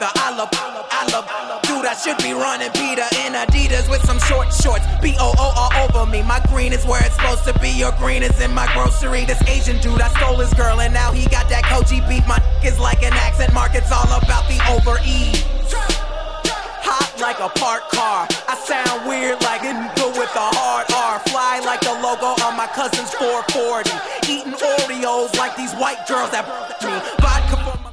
the I love. Dude, I should be running Peter in Adidas with some short shorts. BOO all over me. My green is where it's supposed to be. Your green is in my grocery. This Asian dude, I stole his girl and now he got that Koji beef. My is like an accent mark. It's all about the over-E. Hot like a parked car. I sound weird like nigga with a hard R. Fly like the logo on my cousin's 440. Eating Oreos like these white girls that me. Vodka for